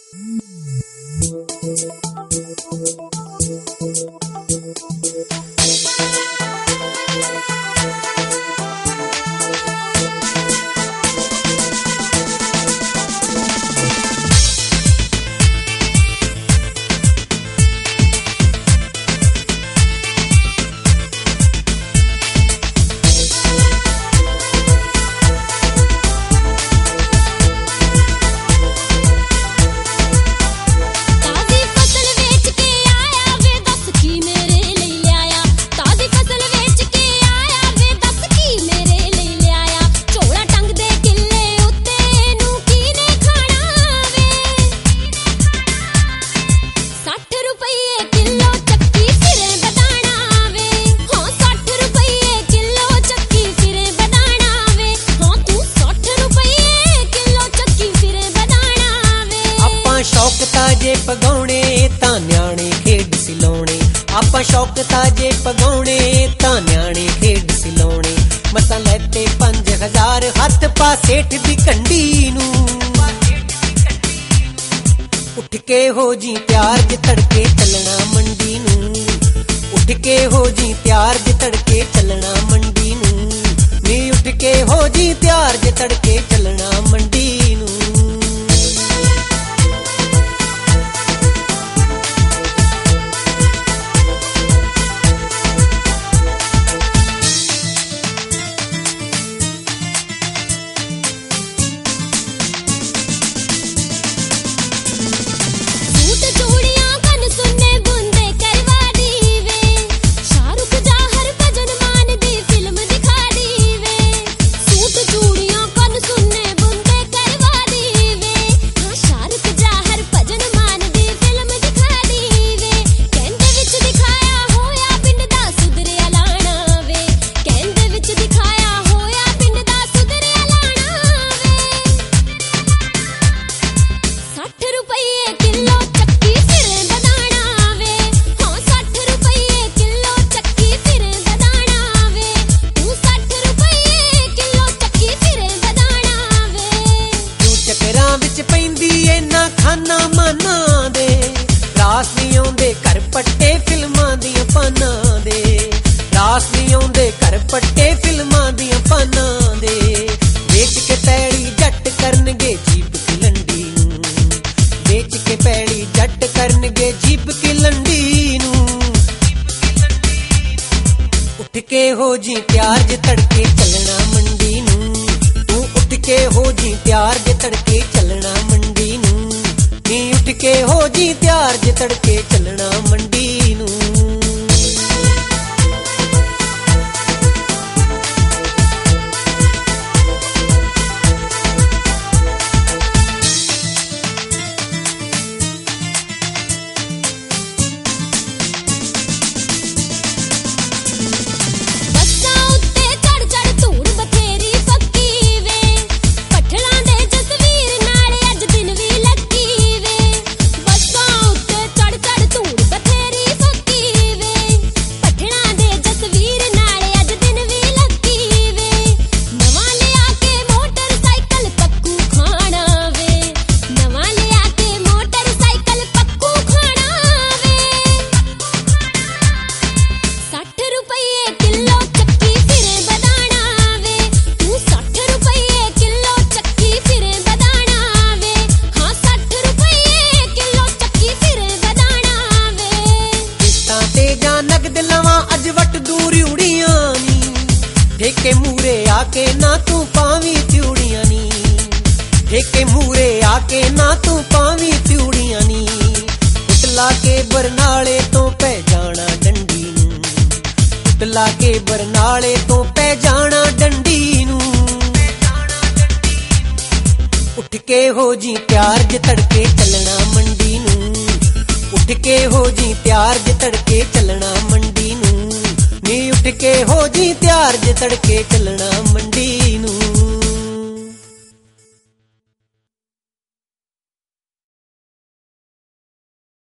ताजे पगाउणे तां न्याणे खेड सिलाउणे आपां शौक ताजे पगाउणे तां न्याणे खेड सिलाउणे मसां लैते 5000 हथ पा सेठ दी कंडी नूं उठ के हो जी प्यार जे तड़के चलना मंडी नूं उठ के हो जी प्यार जे तड़के चलना मंडी नूं नी उठ के हो जी प्यार जे तड़के चलना मंडी नूं खाना माना दे रास नहीं आउंदे घर पट्टे फिल्मां दियां पाना दे रास नहीं आउंदे घर पट्टे फिल्मां दियां पाना दे बेच के पैड़ी जट करनगे जीप की लंडी नूं बेच के पैड़ी जट करनगे जीप की लंडी नूं उठ के हो जी प्यार जे तड़के चलना मंडी नूं तू उठ के हो जी प्यार जे तड़के चलना मंडी नूं नी उठ के हो जी प्यार जे तड़के चलना मंडी नूं ठेके मूरे आके ना तू पावी त्यूड़ियां नी ठेके मूरे आके ना तू पावी त्यूड़ियां नी उतला के बरनाले तो पै जाना डंडी नूं उतला के बरनाले तो पै जाना डंडी नूं उठ के हो जी प्यार जे तड़के चलना मंडी नूं उठ के हो जी प्यार जे तड़के चलना मंडी नूं नी उठ के हो जी प्यार जे तड़के चलना मंडी नूं